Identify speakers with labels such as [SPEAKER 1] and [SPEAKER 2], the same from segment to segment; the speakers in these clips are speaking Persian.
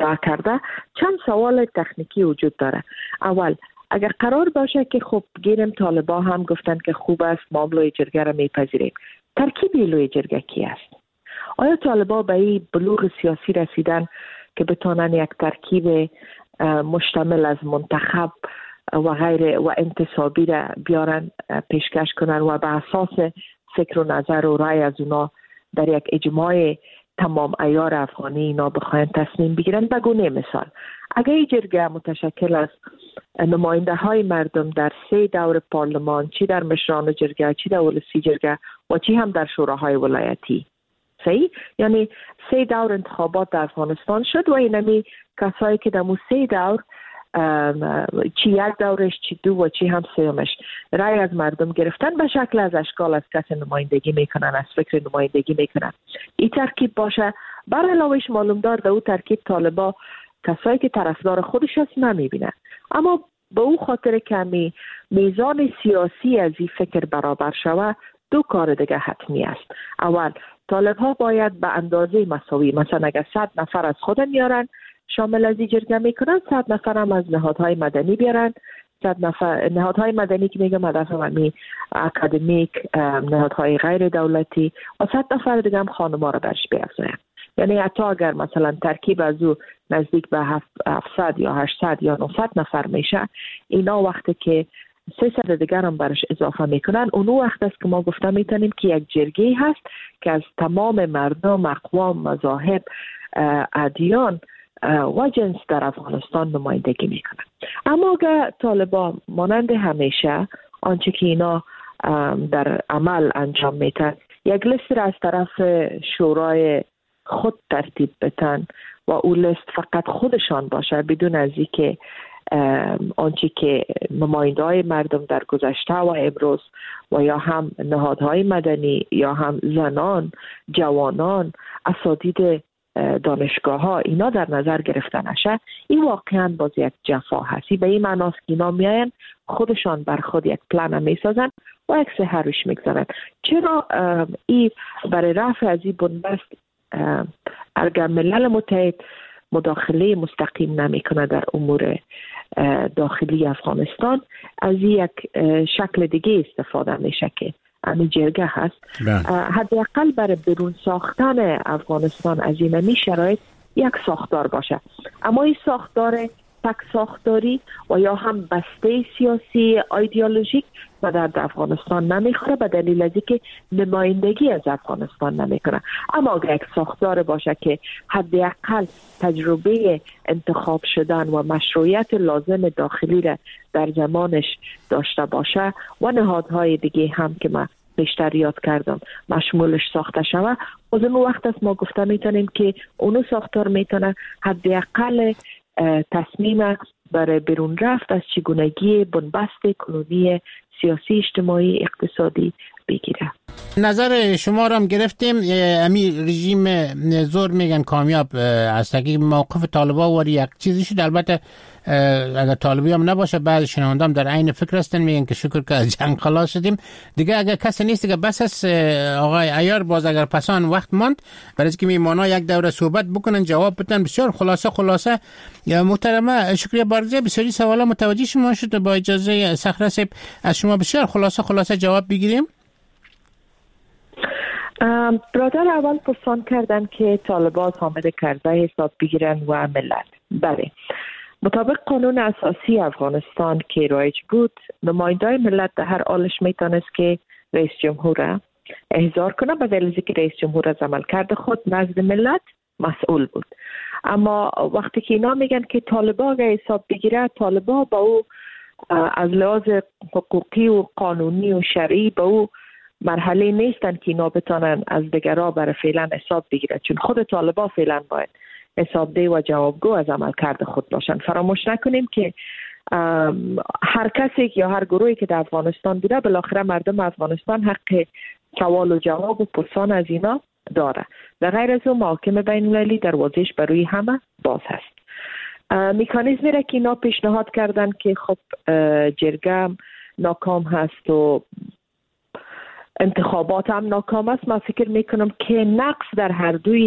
[SPEAKER 1] مطالعه کرده چند سوال تکنیکی وجود داره. اول، اگر قرار باشه که خب گیرم طالبا هم گفتن که خوب است ما لوی جرگه را میپذیریم، ترکیب لوی جرگه کی است؟ آیا طالبا به این بلوغ سیاسی رسیدن که بتونن یک ترکیب مشتمل از منتخب و غیر و انتصابی را بیارن پیشکش کنن و به اساس فکر و نظر و رای از اونا در یک اجماع تمام عیار افغانی اینا بخواین تصمیم بگیرن؟ بگونه مثال، اگر این جرگه متشکل از نماینده های مردم در 3 دور پارلمان، چی در مشران جرگه، چی در ولسی جرگه و چی هم در شوراهای ولایتی، صحیح؟ یعنی 3 دور انتخابات در افغانستان شد و اینمی کسایی که در 3 دور چی یک دورش، چی دو و چی هم سومش رای از مردم گرفتن، به شکل از اشکال از کس نمایندگی میکنن، از فکر نمایندگی میکنن. این ترکیب باشه. بر علاوهش معلوم دار در او ترکیب طالبا کسایی که طرفدار خودش هست نمیبینه، اما به او خاطر کمی میزان سیاسی از این فکر برابر شوه، 2 کار دیگه حتمی است. اول، طالب ها باید به اندازه مساوی، مثلا اگر 100 نفر از خود میارن شامل از این جرگه میکنن، 100 نفر هم از نهادهای مدنی بیارن. 100 نفر نهادهای مدنی که میگم هدف می اکادمیک، نهادهای غیر دولتی و 100 نفر دیگه هم خانم‌ها رو برش بیافزاین. یعنی حتی اگر مثلا ترکیب از او نزدیک به 700 یا 800 یا 900 نفر میشه، اینا وقتی که 300 دیگر هم برش اضافه میکنن، اون وقت است که ما گفته میتونیم که یک جرگه هست که از تمام مردم، اقوام، مذاهب، ادیان و جنس در افغانستان نمایندگی میکنن. اما اگر طالبان مانند همیشه آنچه که اینا در عمل انجام میتن، یک لیست را از طرف شورای خود ترتیب بتن و اون لیست فقط خودشان باشه بدون از اینکه آنچه که نماینده‌های مردم در گذشته و امروز و یا هم نهادهای مدنی یا هم زنان، جوانان، اساتید دانشگاه ها اینا در نظر گرفته نشه، این واقعا باز یک جفا هستی. به این معناست که اینا میاین خودشان بر خود یک پلان میسازن و یک سحروش میگذارن. چرا این برای رفع از این بنبست اگر ملل متحد مداخله مستقیم نمیکنه در امور داخلی افغانستان، از یک شکل دیگه استفاده میشه که همین جرگه هست. حداقل برای برون ساختن افغانستان از این شرایط یک ساختار باشه، اما این ساختار تک ساختاری و یا هم بسته سیاسی ایدئولوژیک و در افغانستان نمیخوره، به دلیل از اینکه نمایندگی از افغانستان نمیکنه. اما اگر یک ساختار باشه که حداقل تجربه انتخاب شدن و مشروعیت لازم داخلی را در زمانش داشته باشه و نهادهای دیگه هم که ما بیشتر یاد کردم مشمولش ساخته شوه، از اون وقت است ما گفته میتونیم که اونو ساختار میتونه حداقل تصمیم برای بیرون رفت از چگونگی بنبست کنونی سیاسی، اجتماعی، اقتصادی بگیره.
[SPEAKER 2] نظر شما را هم گرفتیم. امیر رژیم زور میگن کامیاب است. اگه موقف طالبا وری یک چیزی شد، البته اگر طالبی هم نباشه بعض شنوندام در عین فکر هستن، میگن که شکر که از جنگ خلاص شدیم دیگه. اگر کسی نیست دیگه بس است آقای عیار، باز اگر پسان وقت ماند برای اینکه میمانا یک دوره صحبت بکنن، جواب بدن. بسیار خلاصه یا محترمه شکریه بارزه، بسیاری سوالا متوجه شما شد. با اجازه صخره صاحب از شما بسیار خلاصه جواب بگیریم.
[SPEAKER 1] برادر اول پرسان کردن که طالبان حامد کرزی حساب بگیرن و ملت. بله، مطابق قانون اساسی افغانستان که رایج بود، نمایندای ملت در هر حالش میتونست که رئیس جمهور را احضار کنه، به دلیل که رئیس جمهور از عملکرد خود نزد ملت مسئول بود. اما وقتی که اینا میگن که طالبان را حساب بگیره، طالبان با او از لحاظ حقوقی و قانونی و شرعی با او مرحله نیستن که اینا بتانن از دیگرها برای فعلا حساب بگیرن، چون خود طالبان فعلا باید حسابده و جوابگو از عملکرد خود باشن. فراموش نکنیم که هر کسی یا هر گروهی که در افغانستان بوده، بالاخره مردم افغانستان حق سوال و جواب و پرسان از اینا داره. در غیر از اون محاکم بین المللی دروازش برای همه باز هست. مکانیزمی را که اینا پیشنهاد کردن که خب جرگه ناکام هست و انتخابات هم ناکام است، من فکر میکنم که نقص در هر دوی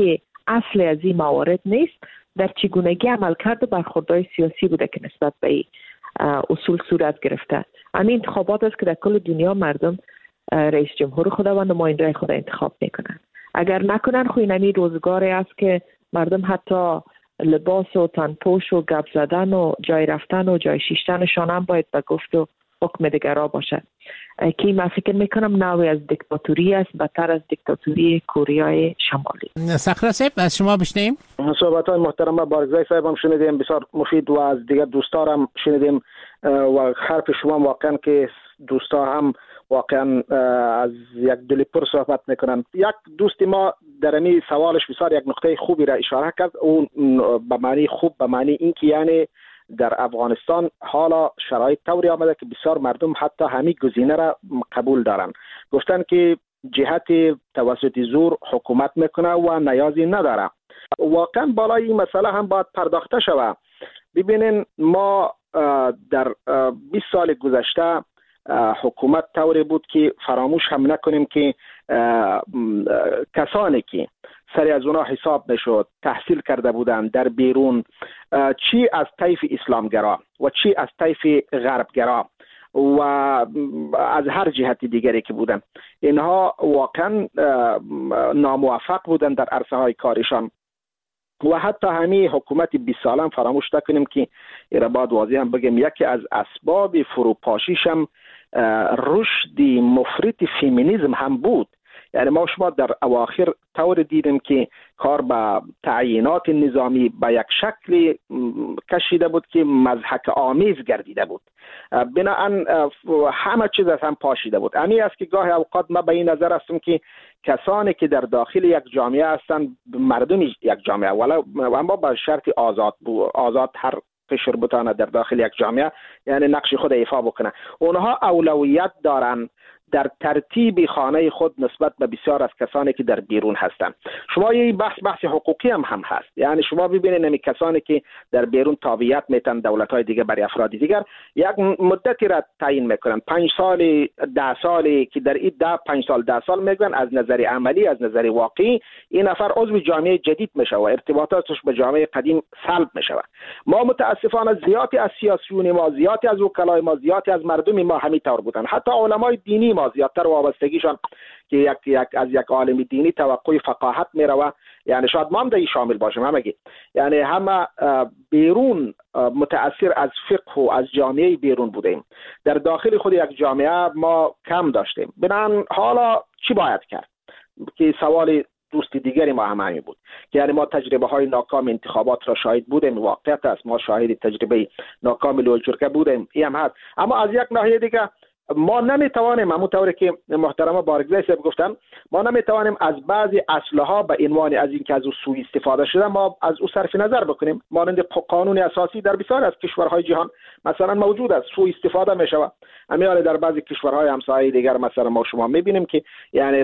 [SPEAKER 1] اصل از این موارد نیست، در چگونگی عملکرد و برخوردهای سیاسی بوده که نسبت به این اصول صورت گرفته. همین انتخابات است که در کل دنیا مردم رئیس جمهور خود و نماینده خود انتخاب میکنن. اگر نکنن خو این روزگاری است که مردم حتی لباس و تنپوش و گپ زدن و جای رفتن و جای شیشتنشان هم باید به گفت و حکم دیگرها باشد که من فکر میکنم نوعی از دیکتاتوری است، بدتر از دیکتاتوری کره شمالی.
[SPEAKER 2] صخره صاحب از شما بشنویم.
[SPEAKER 3] صحبت‌های محترم بارگزای صاحب هم شنیدیم، بسیار مفید، و از دیگر دوستا هم شنیدیم و حرف شما واقعا که دوستا هم واقعا از یک دل پر صحبت میکنن. یک دوست ما در این سوالش بسیار یک نقطه خوبی را اشاره کرد، اون به معنی خوب، به معنی اینکه یعنی در افغانستان حالا شرایط طوری آمده که بسیار مردم حتی همین گزینه را قبول دارن. گفتن که جهت توسط زور حکومت میکنه و نیازی نداره. واقعا بالای این مسئله هم باید پرداخته شود. ببینین ما در 20 سال گذشته حکومت طوری بود که فراموش هم نکنیم که کسانی که سری از اونا حساب نشد تحصیل کرده بودند در بیرون، چی از طیف اسلامگرا و چی از طیف غربگرا و از هر جهت دیگری که بودن، اینها واقعا ناموفق بودن در عرصه های کارشان. و حتی همین حکومت 20 ساله هم فراموش نکنیم که ایرا باید واضح هم بگیم یکی از اسباب فروپاشیش هم رشد مفرط فمینیسم هم بود. یعنی ما شما در اواخر طور دیدیم که کار به تعیینات نظامی به یک شکل کشیده بود که مضحک آمیز گردیده بود، بناهن همه چیز از هم پاشیده بود. همین است که گاهی اوقات ما به این نظر هستم که کسانی که در داخل یک جامعه هستند، مردم یک جامعه، اما با شرط آزاد هر قشر بتانه در داخل یک جامعه یعنی نقش خود ایفا بکنه، اونها اولویت دارن در ترتیب خانه خود نسبت به بسیار از کسانی که در بیرون هستند. شما یه بحث حقوقی هم هست. یعنی شما ببینید نمی کسانی که در بیرون تابعیت میتن دولت‌های دیگه برای افراد دیگر یک مدتی را تعیین میکنن، 5 سال 10 سالی که در این 5 سال 10 سال میگن از نظر عملی، از نظر واقعی این نفر عضو جامعه جدید میشه و ارتباطاتش به جامعه قدیم سلب میشه. ما متاسفانه زیادی از سیاسیون ما، زیادی از وکلای ما، زیادی از مردم ما همین طور بودن. حتی علمای دینی ما زیادتر وابستگیشان که از یک عالم دینی توقع فقاهت میره، یعنی شاید ما هم در شامل باشیم همگی، یعنی همه بیرون متأثر از فقه و از جامعه بیرون بودیم، در داخل خود یک جامعه ما کم داشتیم. بنابراین حالا چی باید کرد که سوال دوست دیگری ما هم همین بود که یعنی ما تجربه های ناکام انتخابات را شاهد بودیم، واقعیت است ما شاهد تجربه ناکام لوجرکه بودیم، این هم هست. اما از یک ناحیه دیگه ما نمیتوانیم، همونطوری که محترم بارگزای صاحب گفتن، ما نمیتوانیم از بعضی اسلحه به عنوان از اینکه از او سوء استفاده شده ما از او صرف نظر بکنیم. مانند قانون اساسی در بسیار از کشورهای جهان مثلا موجود است، سوء استفاده میشود. همین در بعضی کشورهای همسایه دیگر مثلا ما شما میبینیم که یعنی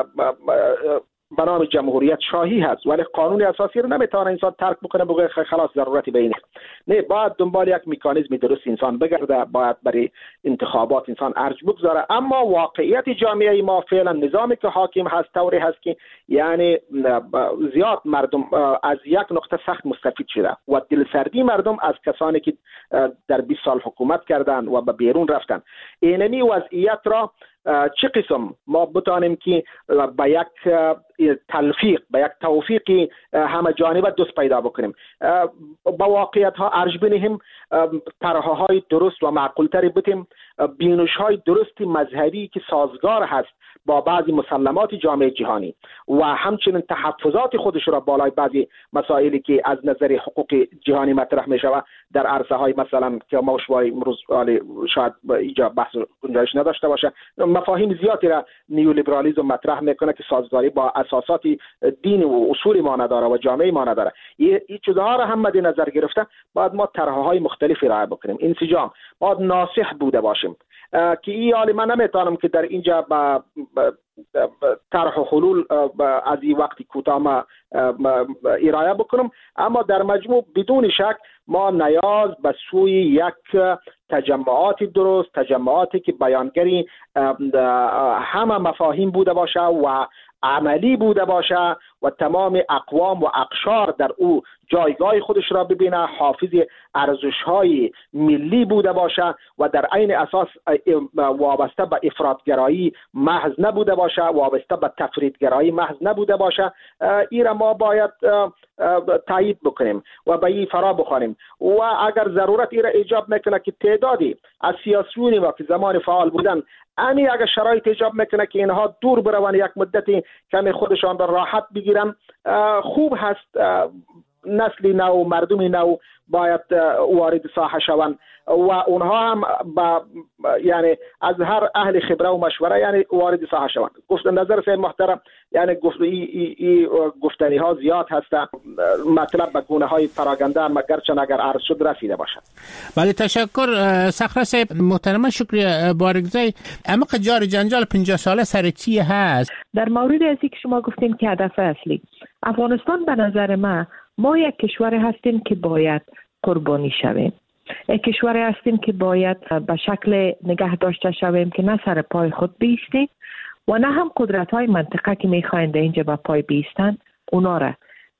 [SPEAKER 3] به نام جمهوریت شاهی هست، ولی قانون اساسی رو نمیتونه انسان ترک بکنه بگه خلاص ضرورتی به اینه. نه، باید دنبال یک مکانیزم درست انسان بگرده، باید برای انتخابات انسان ارج بگذاره. اما واقعیت جامعه ما فعلا نظامی که حاکم هست طوری هست که یعنی زیاد مردم از یک نقطه سخت مستفید شده و دلسردی مردم از کسانی که در 20 سال حکومت کردند و به بیرون رفتن. اینمی وضعیت را چه قسم ما بتانیم که به یک تلفیق، به یک توفیق همه جانبه دست پیدا بکنیم، با واقعیت ها ارج بنهیم، طرحه های درست و معقول تری بتیم، بینش های درست مذهبی که سازگار هست با بعضی مسلمات جامعه جهانی و همچنین تحفظات خودش را بالای بعضی مسائلی که از نظر حقوق جهانی مطرح می شود در عرصه های مثلا که ما امروز شاید اینجا بحث گنجایش نداشته باشه، مفاهیم زیادی را نیولیبرالیسم مطرح میکنه که سازگاری با اساسات دین و اصول ما نداره و جامعه ما نداره. این چیزها را هم مد نظر گرفته باید ما طرح‌های های مختلفی راه بکنیم. انسجام باید ناصح بوده باشیم که این حالی من نمیتونم که در اینجا با طرح و حلول از این وقتی کوتاه ارائه بکنم، اما در مجموع بدون شک ما نیاز به سوی یک تجمعات درست، تجمعاتی که بیانگری همه مفاهیم بوده باشه و عملی بوده باشه و تمام اقوام و اقشار در او جایگاه خودش را ببینه، حافظ ارزش‌های ملی بوده باشه و در عین اساس وابسته به افراطگرایی محض نبوده باشه، وابسته به تفریطگرایی محض نبوده باشه. این را ما باید تایید بکنیم و به این فرا بخوانیم و اگر ضرورت این را ایجاب میکنه که تعدادی از سیاسیونی ما که زمان فعال بودن اگر شرایط ایجاب میکنه که اینها دور بروند، یک مدتی کمی خودشان را راحت بگیرن، خوب هست. نسلی نو، مردمی نو باید وارد ساحه شوند و اونها هم یعنی از هر اهل خبره و مشوره یعنی وارد ساحه شوند. گفت نظر سید محترم یعنی گفتنی ها زیاد هستند، مطلب به گونه های پراگنده مگرچه اگر عرض شد رسیده باشد.
[SPEAKER 2] بله تشکر صخره صاحب محترم. شکریه بارگزای. اما جار جنجال 50 ساله سر چی هست؟
[SPEAKER 1] در مورد ازی که شما گفتیم که هدف اصلی افغانستان به نظر ما یک کشور هستیم که باید قربانی شویم، یک کشور هستیم که باید به شکل نگه داشته شویم که نه سر پای خود بیستیم و نه هم قدرت های منطقه که میخواین در اینجا به پای بیستن اونا را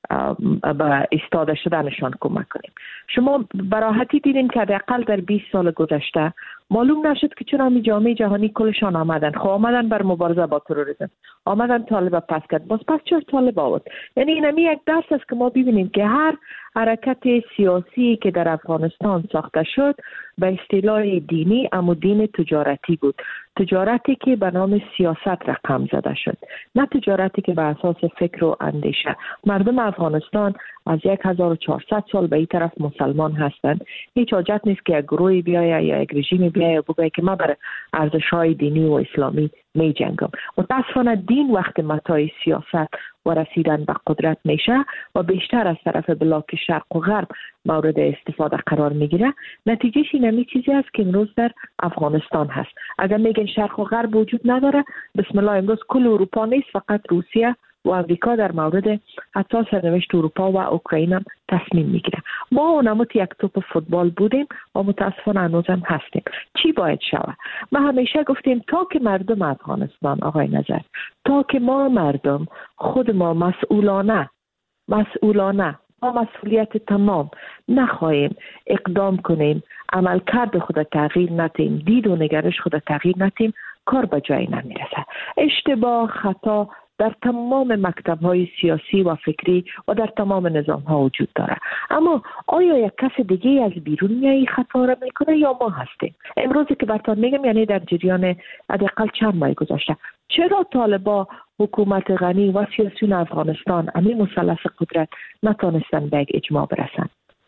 [SPEAKER 1] به ایستاده شدنشان کمک کنیم. شما براحتی دیدیم که حداقل در 20 سال گذشته معلوم نشد که چرا می جامعه جهانی کلشان آمدن. آمدن بر مبارزه با تروریسم، آمدن طالب پس کرد، باز پس چرا طالب آورد؟ یعنی اینمی یک درس است که ما ببینیم که هر حرکت سیاسی که در افغانستان ساخته شد به اصطلاح دینی اما دین تجارتی بود، تجارتی که به نام سیاست رقم زده شد، نه تجارتی که به اساس فکر و اندیشه. مردم افغانستان از 1400 سال به این طرف مسلمان هستند. هیچ حاجت نیست که یک گروهی بیایه یا یک رژیمی بیایه بگه که ما بر ارزش‌های دینی و اسلامی می جنگم. متاسفانه دین وقت متاع سیاست و رسیدن به قدرت میشه و بیشتر از طرف بلاک شرق و غرب مورد استفاده قرار میگیره. نتیجهش اینمی چیزی است که امروز در افغانستان هست. اگر میگن شرق و غرب وجود نداره، بسم الله، امروز کل اروپا نیست، فقط روسیه و امریکا در مورد حتی سرنوشت اروپا و اوکراین هم تصمیم میگیره. ما اونموت یک توپ فوتبال بودیم و متاسفانه هنوزم هستیم. چی باید شود؟ ما همیشه گفتیم تا که مردم افغانستان، آقای نظر، تا که ما مردم خود ما مسئولانه با مسئولیت تمام نخواهیم اقدام کنیم، عملکرد خود تغییر ندیم، دید و نگرش خود تغییر ندیم، کار به جایی نمیرسه. اشتباه، خطا در تمام مکتب‌های سیاسی و فکری و در تمام نظام‌ها وجود داره. اما آیا یک کس دیگه از بیرون میای خطا را میکنه یا ما هستیم؟ امروزی که براتون میگم یعنی در جریان حداقل چند ماه گذشته، چرا طالبا، حکومت غنی و سیاسیون افغانستان همین مثلث قدرت نتونستن به یک اجماع برسن؟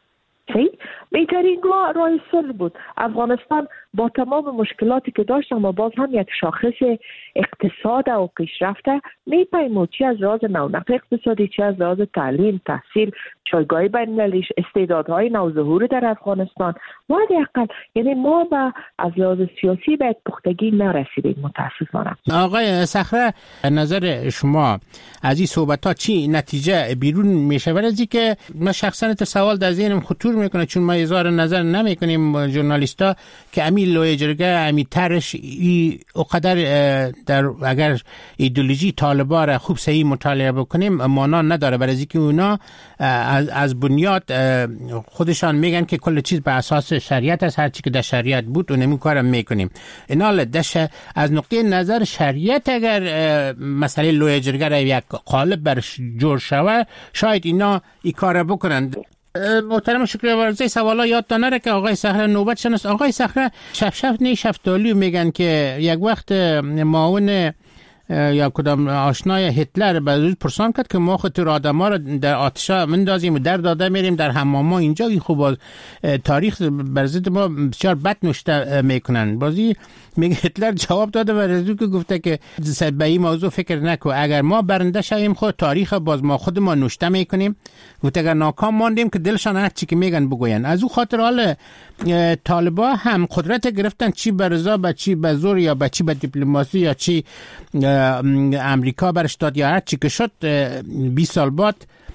[SPEAKER 1] بهترین راه صلح بود. افغانستان با تمام مشکلاتی که داشت اما باز هم یک شاخص اقتصاد و پیشرفته میپیمود، چه از لحاظ نونق اقتصادی، چه از لحاظ تعلیم، تحصیل، جایگاه بین‌المللی، استعدادهای نوظهور در افغانستان. ما حداقل یعنی ما از لحاظ سیاسی به پختگی نرسیدیم متاسفانه.
[SPEAKER 2] آقای صخره، نظر شما از این صحبت‌ها چی نتیجه بیرون میشه؟ ولی که من شخصا سوال در ذهنم خطور میکنه، چون ما اظهار نظر نمیکنیم ژورنالیستا، که امی لوی جرگه امی ترش اقدر در اگر ایدئولوژی طالبا را خوب صحیح مطالعه بکنیم مانا نداره، برای اینکه اونا از بنیاد خودشان میگن که کل چیز به اساس شریعت است، هر چی که در شریعت بود و نمی کارم میکنیم. اینا از نقطه نظر شریعت اگر مسئله لوی جرگه را یک قالب برش جور شود، شاید اینا این کار بکنند. محترم شکریه ورزی، سوالا یاد نره که آقای صخره نوبت شناس. آقای صخره، شفتالی میگن که یک وقت معاون یا کدام آشنای هتلر به زود پرسان کرد که ما خود آدما رو در آتش مندازیم و در داده میریم در حماما اینجا. این خوب تاریخ بر ضد ما بسیار بد نوشته میکنن. بازی میگه هتلر جواب داده و رزو که گفته که به این موضوع فکر نکو، اگر ما برنده شویم خود تاریخ باز ما خود ما نوشته میکنیم. گفته اگر ناکام ماندیم که دلشان هر چی که میگن بگوین. از او خاطر حال طالبا هم قدرت گرفتن، چی به رضا، به چی به زور، یا به چی به دیپلماسی، یا چی امریکا برش داد، یا هر چی که شد 20 سال بعد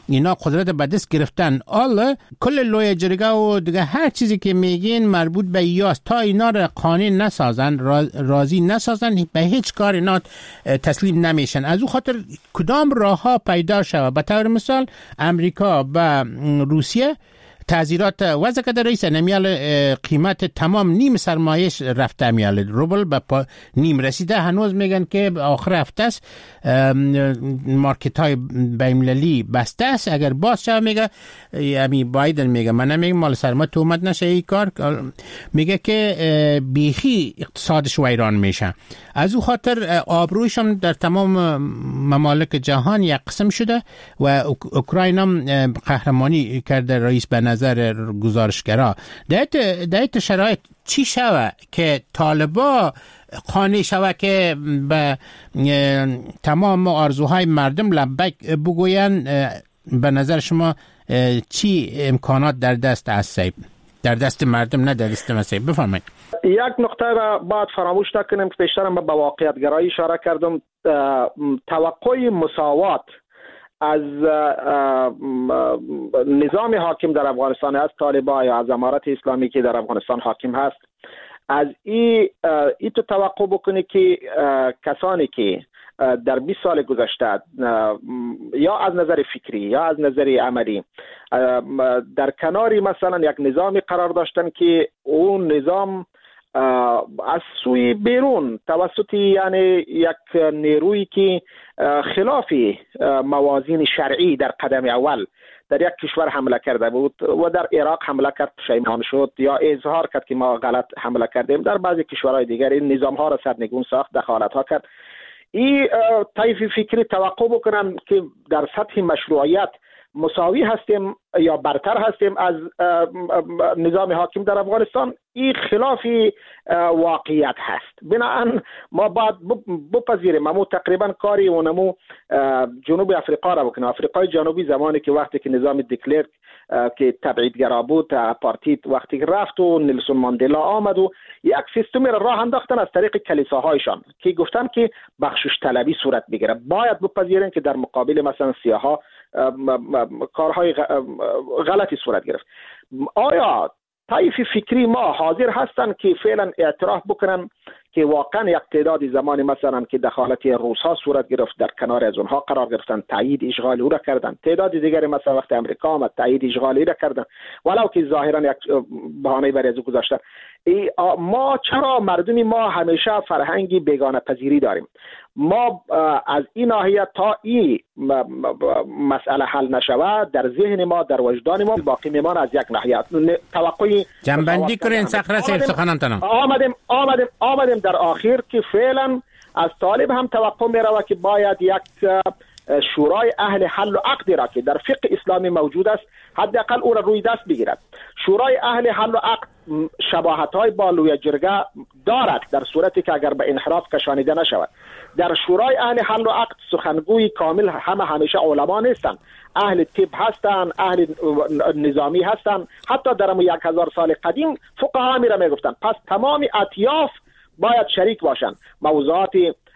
[SPEAKER 2] اینا قدرت به دست گرفتن، حالا کل لوی جرگه و دیگه هر چیزی که میگین مربوط به یاست، تا اینا را قانع نسازن، راضی نسازن، به هیچ کار اینا تسلیم نمیشن. از او خاطر کدام راه ها پیدا شود، به طور مثال امریکا و روسیه تعزیرات وضع کده رئیس نمیال قیمت تمام نیم سرمایش رفته، میال روبل به نیم رسیده. هنوز میگن که آخر هفته است مارکت های بین‌المللی بسته است، اگر باز شد میگه امی بایدن میگه، من نمیگم مال سرما تو اومد نشه این کار، میگه که بیخی اقتصادش ویران میشه. از او خاطر آبرویشم در تمام ممالک جهان یک قسم شده و اوکراین هم قهرمانی کرده رئیس به نظر گزارشگرا. در شرایط چی شوه که طالبا قانع شوه که به تمام آرزوهای مردم لبیک بگوین؟ به نظر شما چی امکانات در دست است؟ در دست مردم نه در دست مسیح. بفرمایید.
[SPEAKER 3] یک نقطه را باید فراموش نکنیم که پیشترم به واقعیت گرایی اشاره کردم. توقع مساوات از نظام حاکم در افغانستان، از طالبان یا از امارت اسلامی که در افغانستان حاکم هست، از این تو توقع بکنی که کسانی که در 20 سال گذشته یا از نظر فکری یا از نظر عملی در کناری مثلا یک نظامی قرار داشتن که اون نظام از سوی بیرون توسط یعنی یک نیرویی که خلاف موازین شرعی در قدم اول در یک کشور حمله کرده بود و در عراق حمله کرد، پشیمان شد یا اظهار کرد که ما غلط حمله کردیم، در بعضی کشورهای دیگر این نظام ها را سرنگون ساخت، دخالت ها کرد. این طیف فکری توقع بکنن که در سطح مشروعیت مساوی هستیم یا برتر هستیم از نظام حاکم در افغانستان، این خلاف واقعیت هست. بنابراین ما باید بپذیریم امو تقریبا کاری اونمو جنوب افریقا را بکنیم. افریقای جنوبی زمانی که وقتی که نظام دیکلرک که تبعیدگرا بود، آپارتاید وقتی رفت و نلسون ماندلا آمد و یک سیستمی را راه انداختن از طریق کلیساهایشان که گفتن که بخشش طلبی صورت بگیره. باید بپذیریم که در مقابل مثلا سیاها کارهای غلطی صورت گرفت. آیا طیف فکری ما حاضر هستند که فعلا اعتراف بکنن که واقعا یک تعدادی زمانی مثلا که دخالت روس ها صورت گرفت در کنار از اونها قرار گرفتن، تایید اشغال او را کردن، تعداد دیگری مثلا وقت امریکا آمد تایید اشغالی را کردن ولو که ظاهرا یک بهانه برای از گذاشتن. ما چرا مردمی ما همیشه فرهنگی بیگانه پذیری داریم؟ ما از این ناحیه تا این مسئله حل نشود در ذهن ما در وجدان ما باقی میمان از یک ناحیه توقعی
[SPEAKER 2] جنبندی کنین صخره سیف سخنانتان.
[SPEAKER 3] آمدیم در آخر که فعلا از طالب هم توقع میرود که باید یک شورای اهل حل و عقد را که در فقه اسلامی موجود است حداقل او را روی دست بگیرد. شورای اهل حل و عقد شباهت‌های با لوی جرگه دارد در صورتی که اگر به انحراف کشانیده نشود. در شورای اهل حل و عقد سخنگوی کامل همیشه علما نیستند، اهل طب هستند، اهل نظامی هستند، حتی در 1000 سال قدیم فقها می را می گفتند. پس تمام اطیاف باید شریک باشند. موضوعات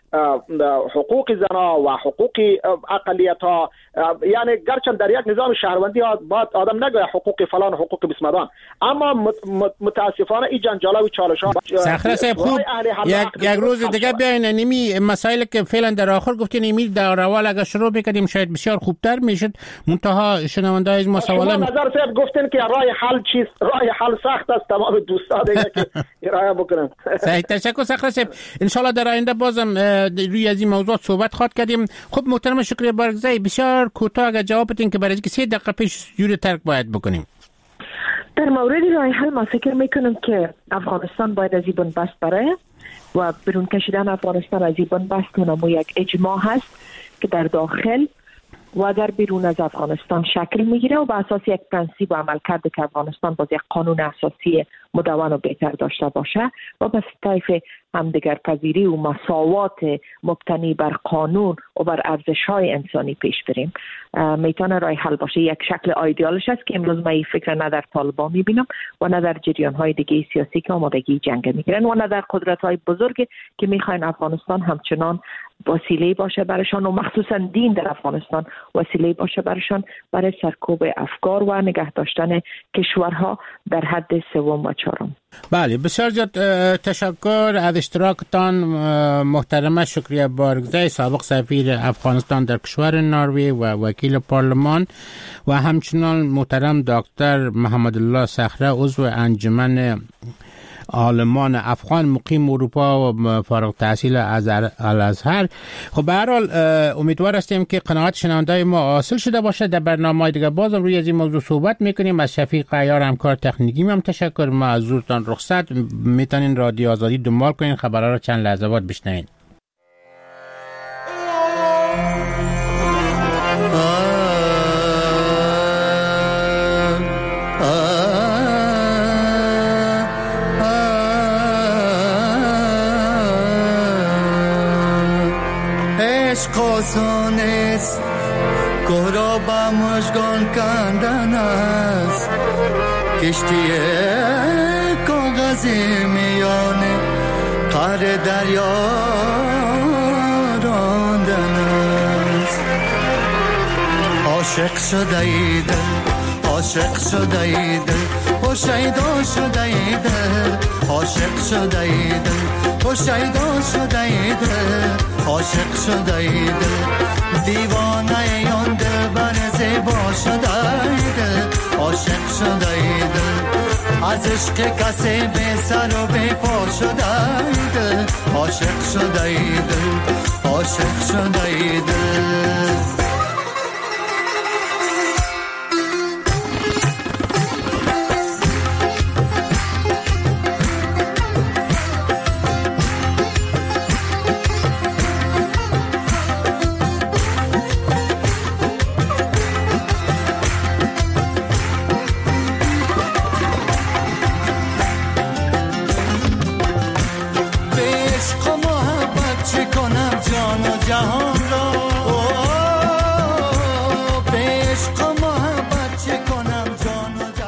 [SPEAKER 3] حقوق زنا و حقوق اقلیت ها، یعنی گرچند در یک نظام شهروندی باید آدم نگوید حقوق فلان حقوق بسمدان، اما متاسفانه این جنجالا و چالش ها.
[SPEAKER 2] صخره صاحب خوب یک روز دیگه بیاین نیمی مسائل که فعلا در آخر گفتین نیمی در روال اگر شروع بکنیم شاید بسیار خوبتر میشد. منتها شنونده‌های از ما سوالا
[SPEAKER 3] نظر صاحب گفتن که راه حل چیست؟ راه حل سخت است. تمام دوستان دیگه که ارائه بکنن.
[SPEAKER 2] صحیح، تشکر صخره صاحب. ان شاء الله در آینده بازم روی از این موضوع صحبت خواهد کردیم. خب محترم شکریه بارگزایی، بسیار کوتاه اگر جواب بدین که برای اینکه 3 دقیقه پیش جوری ترک باید بکنیم.
[SPEAKER 1] در مورد راه حل ما فکر میکنم که افغانستان باید از این بنبست بره و برون کشیدن افغانستان از این بنبست اونمو یک اجماع هست که در داخل و در بیرون از افغانستان شکل میگیره و به اساس یک پرنسیپ عمل کرده که افغانستان باز یک قانون اساسی مدون و بهتر داشته باشه و به طیف همدیگر پذیری و مساوات مبتنی بر قانون و بر ارزش‌های انسانی پیش بریم. میتونه راه حل باشه. یک شکل ایدئالش است که امروز من این فکر نه در طالبان میبینم و نه در جریان‌های دیگه سیاسی که آمادگی جنگ میگیرن و نه در قدرت‌های بزرگ که میخواین افغانستان همچنان وسیله باشه برایشان و مخصوصا دین در افغانستان وسیله باشه برایشان برای سرکوب افکار و نگه داشتن کشورها در حد سوم و چهارم.
[SPEAKER 2] بله، بسیار زیاد تشکر از اشتراکتان محترمه شکریه بارگزی، سابق سفیر افغانستان در کشور نروژ و وکیل پارلمان، و همچنان محترم دکتر محمد الله صخره عضو انجمن عالمان افغان مقیم اروپا و فارغ التحصیل از الازهر. خب به هر حال امیدوار هستیم که قناعت شنوندای ما حاصل شده باشه. در برنامه دیگه باز روی از این موضوع صحبت میکنیم. از شفیق عیار همکار تکنیکی هم تشکر. ما از حضورتان رخصت. میتونین رادیو آزادی دنبال کنین، خبرها رو چند لحظه بعد بشنوین.
[SPEAKER 4] آسان است گهرا با مشگان کندن است، کشتی کاغذی میانه قعر دریا راندن است. عاشق شده ای دل، عاشق شده ای دل، و شیدا شده ای دل، عاشق شده ای دل، و شیدا شده ای دل، عاشق شده ای دل، دیوانه آن دل بر زیبا شده ای دل، عاشق شده ای دل، از عشق کسی بی سر و بی پا شده ای دل، عاشق شده ای دل، عاشق شده ای دل.